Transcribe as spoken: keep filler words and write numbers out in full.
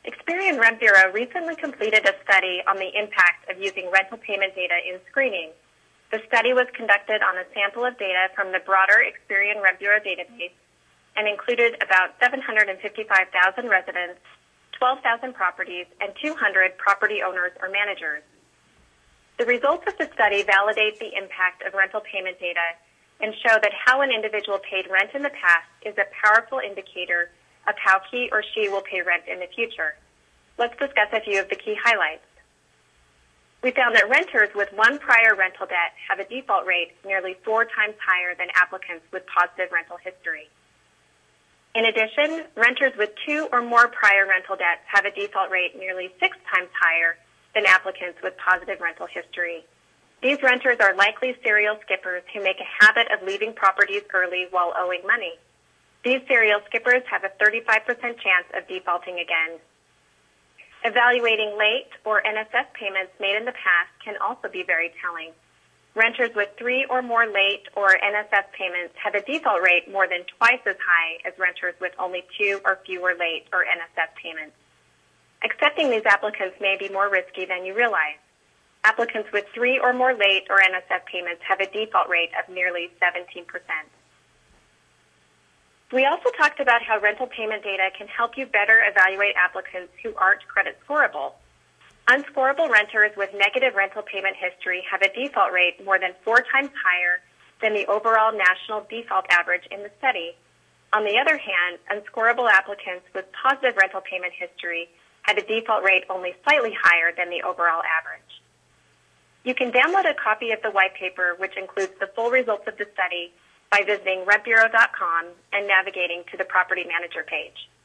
Experian Rent Bureau recently completed a study on the impact of using rental payment data in screening. The study was conducted on a sample of data from the broader Experian Rent Bureau database and included about seven hundred fifty-five thousand residents, twelve thousand properties, and two hundred property owners or managers. The results of the study validate the impact of rental payment data and show that how an individual paid rent in the past is a powerful indicator of how he or she will pay rent in the future. Let's discuss a few of the key highlights. We found that renters with one prior rental debt have a default rate nearly four times higher than applicants with positive rental history. In addition, renters with two or more prior rental debts have a default rate nearly six times higher than applicants with positive rental history. These renters are likely serial skippers who make a habit of leaving properties early while owing money. These serial skippers have a thirty-five percent chance of defaulting again. Evaluating late or N S F payments made in the past can also be very telling. Renters with three or more late or N S F payments have a default rate more than twice as high as renters with only two or fewer late or N S F payments. Accepting these applicants may be more risky than you realize. Applicants with three or more late or N S F payments have a default rate of nearly seventeen percent. We also talked about how rental payment data can help you better evaluate applicants who aren't credit scorable. Unscorable renters with negative rental payment history have a default rate more than four times higher than the overall national default average in the study. On the other hand, unscorable applicants with positive rental payment history had a default rate only slightly higher than the overall average. You can download a copy of the white paper, which includes the full results of the study, by visiting rent bureau dot com and navigating to the Property Manager page.